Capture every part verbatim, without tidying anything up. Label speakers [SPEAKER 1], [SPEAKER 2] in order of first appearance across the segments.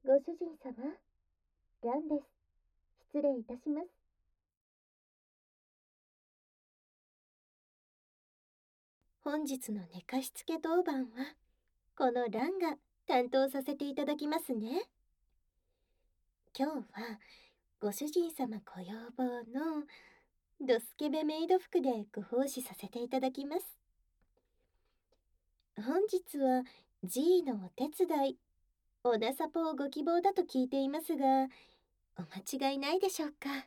[SPEAKER 1] ご主人様、ギャンです。失礼いたします。本日の寝かしつけ当番は、このランが担当させていただきますね。今日は、ご主人様ご要望のドスケベメイド服でご奉仕させていただきます。本日は G のお手伝い、おなさぽをご希望だと聞いていますが、お間違いないでしょうか。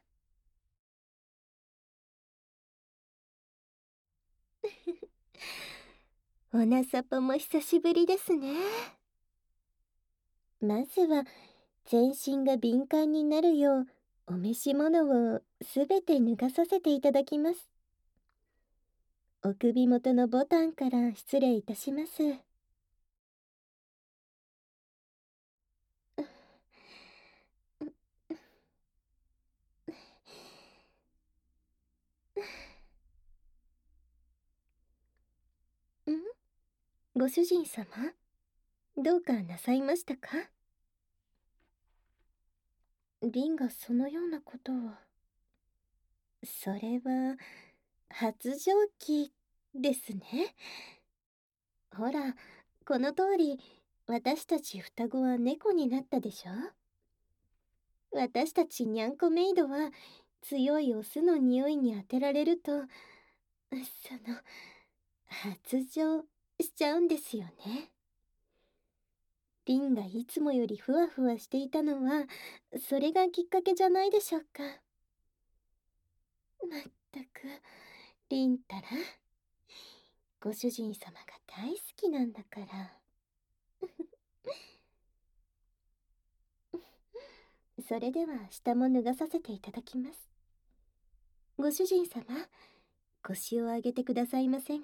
[SPEAKER 1] おなさぽも久しぶりですね。まずは全身が敏感になるようお召し物をすべて脱がさせていただきます。お首元のボタンから失礼いたします。ん？ご主人様、どうかなさいましたか？リンがそのようなことを。それは発情期ですね。ほら、この通り私たち双子は猫になったでしょ。私たちにゃんこメイドは強いオスの匂いに当てられると、その発情しちゃうんですよね。リンがいつもよりふわふわしていたのはそれがきっかけじゃないでしょうか。まったくリンったら、ご主人様が大好きなんだから。それでは下も脱がさせていただきます。ご主人様、腰を上げてくださいませんか？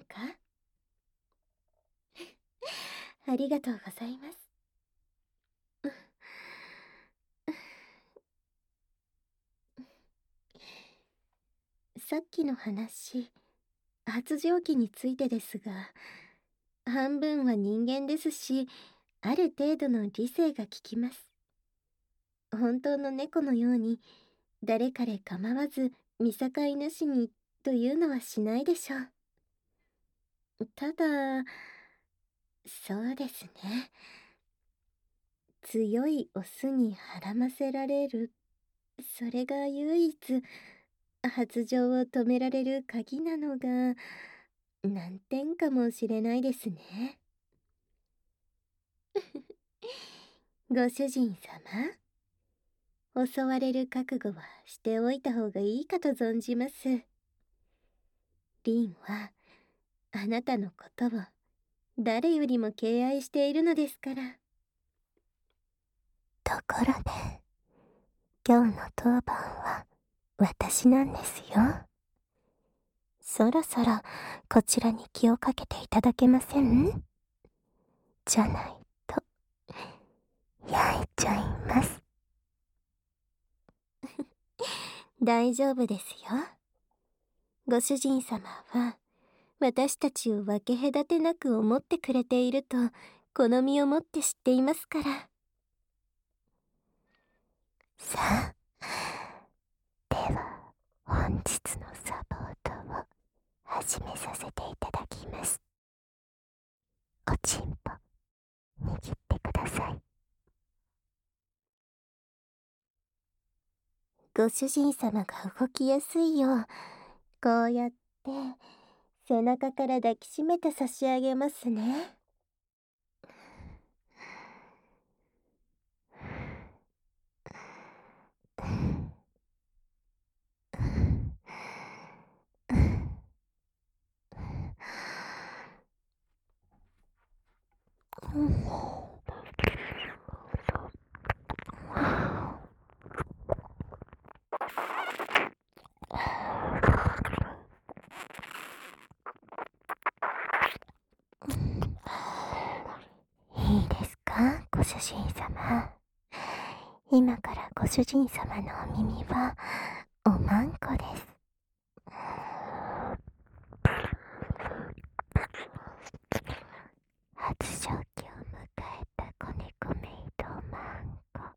[SPEAKER 1] ありがとうございます。さっきの話、発情期についてですが、半分は人間ですし、ある程度の理性が利きます。本当の猫のように誰彼構わず見境なしにというのはしないでしょう。ただ、そうですね。強いオスにはらませられる、それが唯一発情を止められる鍵なのが難点かもしれないですね。ご主人様、襲われる覚悟はしておいた方がいいかと存じます。リンはあなたのことを誰よりも敬愛しているのですから。ところで、今日の当番は私なんですよ。そろそろこちらに気をかけていただけません？じゃないと焼いちゃいます。大丈夫ですよ。ご主人様は私たちを分け隔てなく思ってくれていると好みを持って知っていますから。さあ、では本日のサポートを始めさせていただきます。おちんぽ握ってください。ご主人様が動きやすいよう、こうやって背中から抱きしめて差し上げますね。いいですか、ご主人様。今からご主人様のお耳はおまんこです。発情期を迎えた子猫メイドおまんこ。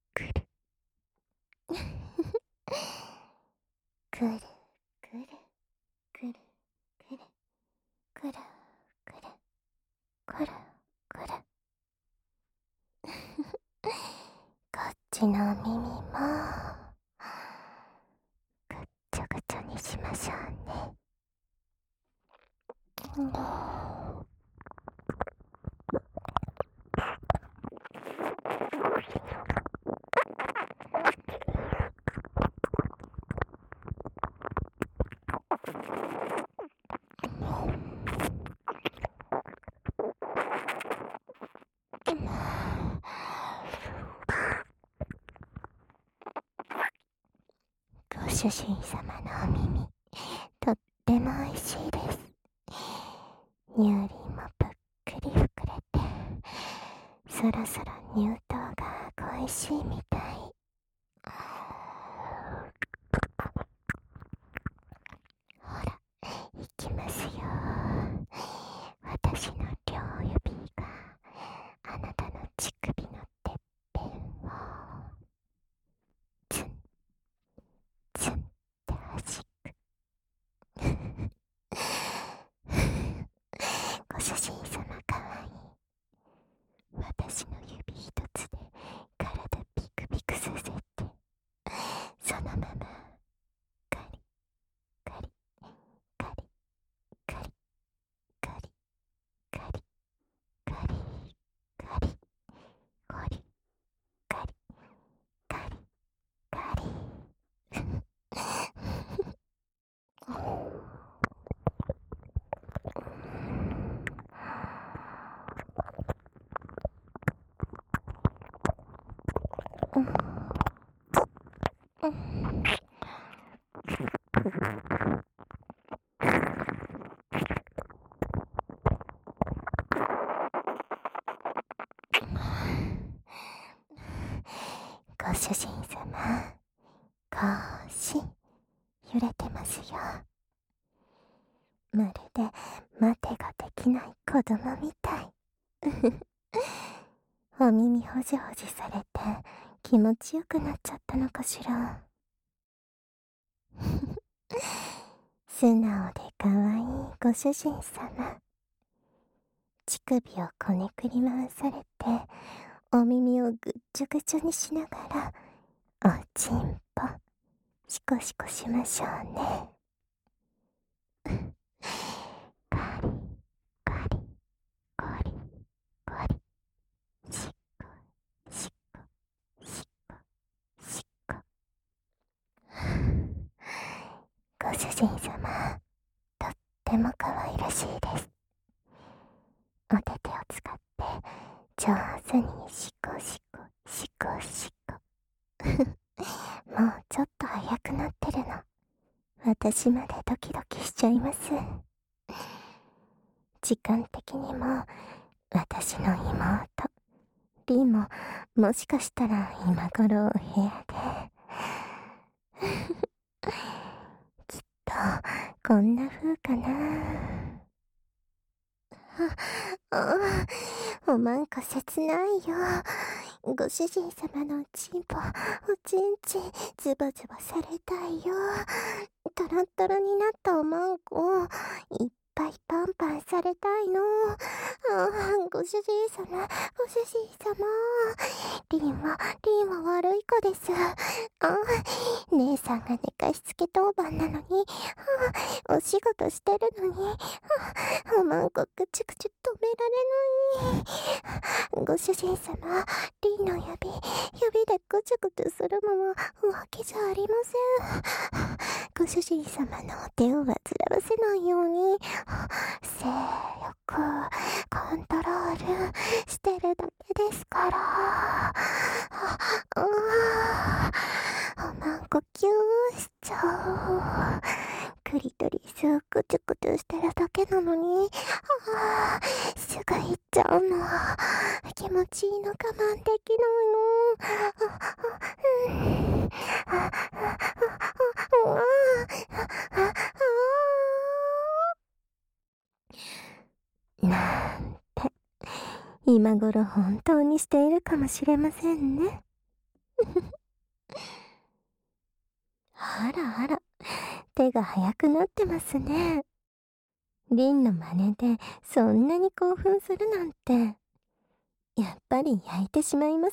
[SPEAKER 1] くるくるくるくるくるくるくるくるくるこっちの耳もぐっちょぐちょにしましょうね。ご主人様のお耳、とってもおいしいです。乳輪もぷっくり膨れて、そろそろ乳頭が恋しいみたい。ほら、いきますよ。私の両指があなたの乳首のてっぺんをツンツンってはじく。ご主人様かわいい。私の指一つで体ピクピクさせて、そのままガリガリガリガリガリガリガリガリゴリガリガリガリご主人様、少し揺れてますよ。まるで待てができない子供みたい。お耳ほじほじされて気持ちよくなっちゃったのかしら。素直でかわいいご主人様。乳首をこねくり回されて、お耳をぐっちょぐちょにしながら、おちんぽ、シコシコしましょうね。ガリ、ガリ、ガリ、ガリ、シコ、シコ、シコ、シコ。ご主人様、とっても可愛らしいです。お手手を使って上手にしこ私までドキドキしちゃいます。時間的にも、私の妹、リンも、もしかしたら今頃部屋で。きっと、こんな風かな。あ、あ、おまんこ切ないよ。ご主人様のおちんぽ、おちんちん、ズバズバされたいよ。トロットロになったおまんこ、いっぱいパンパンされたいの。ああ、ご主人様、ご主人様。リンは、リンは悪い子です。ああ、姉さんが寝かしつけ当番なのに、ああ、お仕事してるのに、ああ、おまんこくちゅくちゅ止められない。ご主人様、リンの指、指でぐちゅぐちゅするのはわけじゃありません。ご主人様の手を煩わせないように、精力、コントロールしてるだけですから。ああ、おまんこキューしちゃう。クリトリスをぐちゅぐちゅしてるだけなのに、ああ、すぐ行っちゃうの。気持ちいいの我慢できないの。ああ、うん、ああ、ああ、ああ、なんて、今頃本当にしているかもしれませんね。あらあら、手が早くなってますね。リンの真似でそんなに興奮するなんて、やっぱり焼いてしまいます。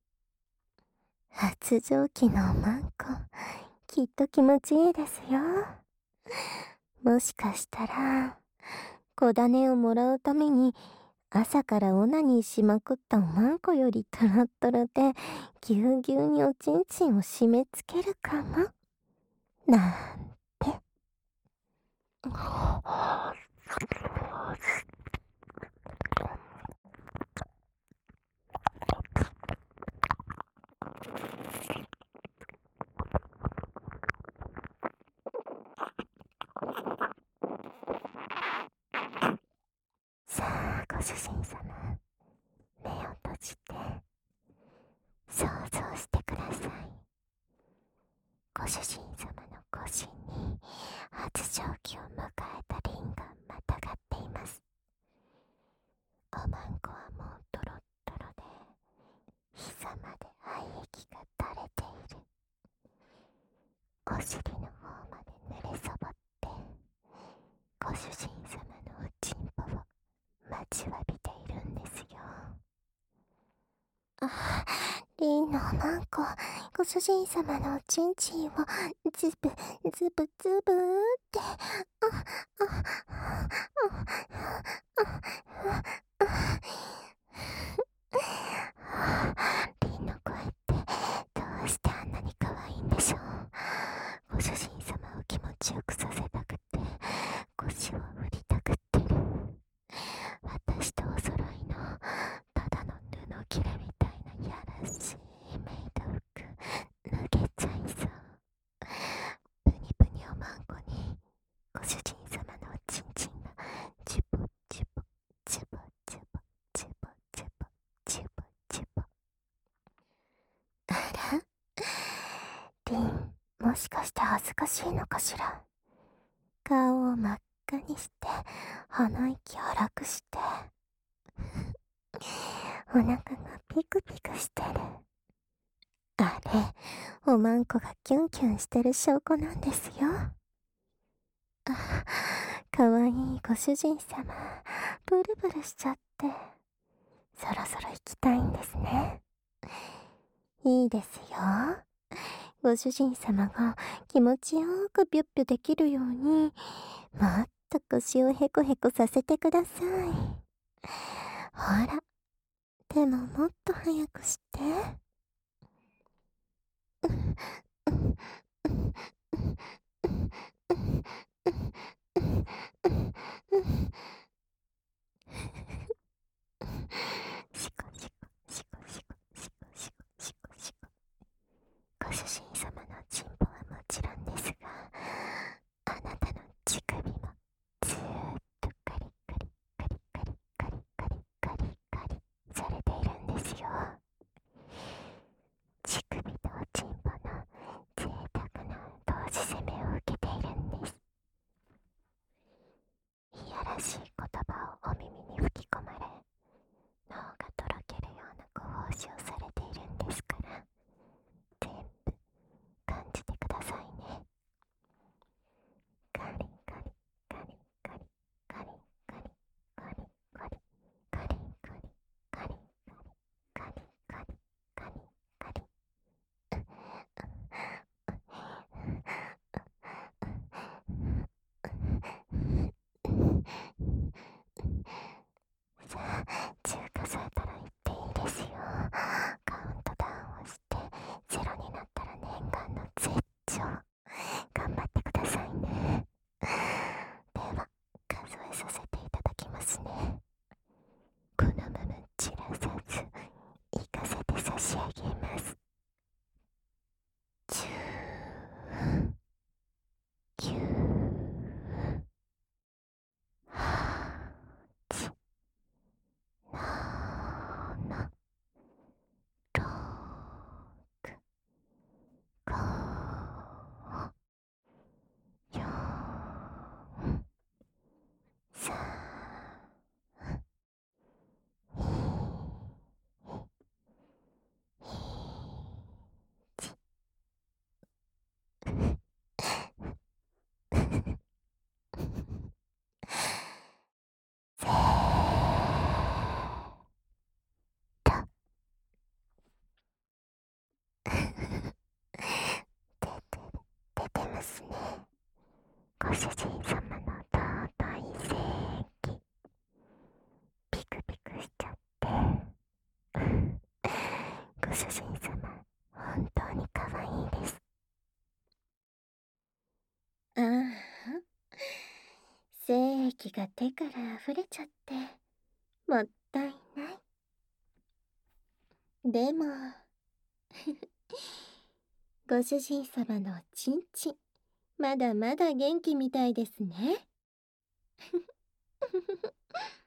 [SPEAKER 1] 発情期のおまんこ、きっと気持ちいいですよ。もしかしたら、子種をもらうために、朝からオナニーしまくったおまんこよりトロットロで、ぎゅうぎゅうにおちんちんを締め付けるかも。なんて。さあ、ご主人様、目を閉じて、想像してください。ご主人様の腰に発情期を迎えたリンがまたがっています。おまんこはもうトロットロで、膝まで愛液が垂れている。お尻の方まで濡れそぼって、ご主人様のおちんぽを待ちわびているんですよ。あ、リンのおまんこ、ご主人様のおちんちんをズブズブズブーって、あ、あ、あ、あ、あ、リンの声ってどうしてあんなに可愛いんでしょう。ご主人様を気持ちよくさせたくて、腰を振りたくってる。私とお揃いのただの布切れみたいなやらしいメイド服脱げちゃいそう。ブニブニおまんこにご主人様のおちんちんがチュボチュボチュボチュボチュボチュボチュボチュボ。あら、リン、もしかして恥ずかしいのかしら。顔を真っ赤にして鼻息荒くしてお腹がピクピクしてる。あれ、おまんこがキュンキュンしてる証拠なんですよ。あ、かわいいご主人様、ブルブルしちゃって、そろそろ行きたいんですね。いいですよ。ご主人様が気持ちよくピュッピュできるように、もっと腰をヘコヘコさせてください。ほら、でももっと早くして。シコシコシコシコシコシコシコシコ。ご主人様のチンポはもちろんですが、
[SPEAKER 2] らしい言葉をお耳に吹き込まれ、脳がとろけるようなご奉仕をされているんですから、全部感じてくださいね。カリカリカリカリカリカリカリカリカリカリカリカリカリカリカリカリカリ。さあ、中華されたら言っていいですよ。カウントダウンをしてゼロになったら念願の絶頂。頑張ってくださいね。では、数えさせていただきますね。このまま散らさず行かせて差し上げます。じゅう、きゅう、はち、なな、ろく、ご、よん、さん、に、せーと。出てる、出てますね。ご主人様の尊い性器、ピクピクしちゃって。ご主人様、本当に可愛いです。
[SPEAKER 1] ああ、精液が手から溢れちゃってもったいない。でもご主人様のちんちん、まだまだ元気みたいですね。